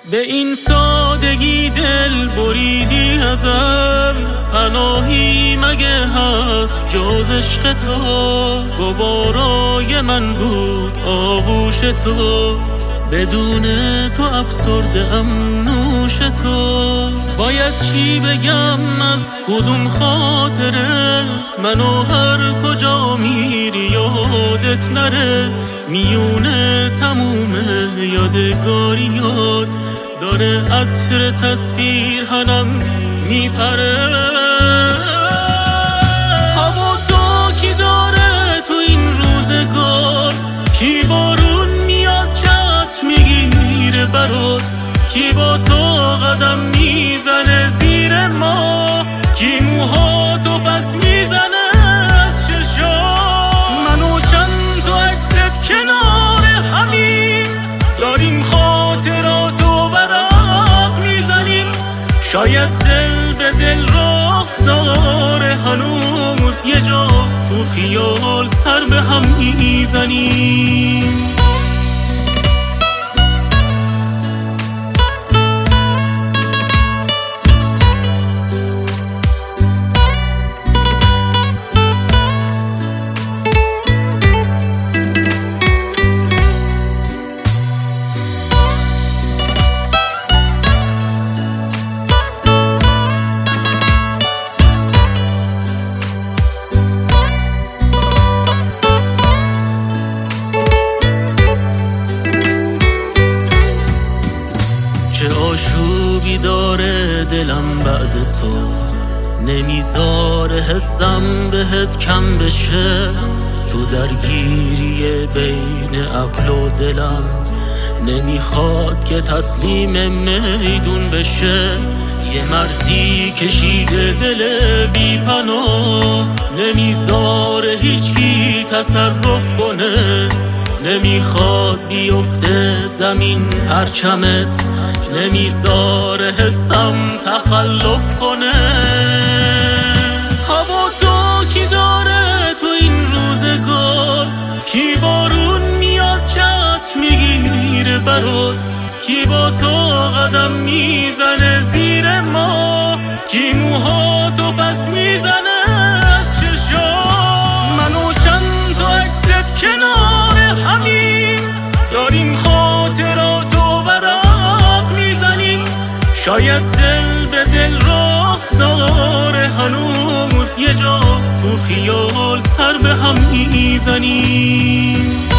به این سادگی دل بریدی ازم، پناهی مگه هست جز عشق تو؟ گوارای من بود آغوش تو، بدون تو افسرده ام نوش تو. باید چی بگم از کدوم خاطره؟ منو هر کجا میری یادت نره، میونه تموم یادگاریات داره عطر تسبیحنم میپره. هوا تو کی داره تو این روزگار؟ کی بارون میاد چتر میگیره برات؟ کی با تو قدم میزنه زیر ما؟ کی موهاتو پس میزنه از چشا؟ منو چند تا عکست کنار همین داریم خاطراتو برق میزنیم. شاید دل به دل راه داره هنوز یه جا تو خیال سر به هم میزنیم. چه آشوبی داره دلم بعد تو، نمیذاره حسم بهت کم بشه. تو درگیری بین عقل و دلم، نمیخواد که تسلیم میدون بشه. یه مرزی کشیده دل بی پناه، نمیذاره هیچکی تصرف کنه. نمیخواد بیفته زمین پرچمت، نمیذاره حسم تخلف کنه. هوا تو کی داره تو این روزگار؟ کی بارون میاد چتر میگیره برات؟ کی با تو قدم میزنه زیر ما؟ کی موهاتو پس میزنه از چشا؟ منو چند تا عکست کنار همین داریم خاطراتو برق میزنیم. شاید دل به دل راه داره هنوز یه جا تو خیال سر به هم میزنیم.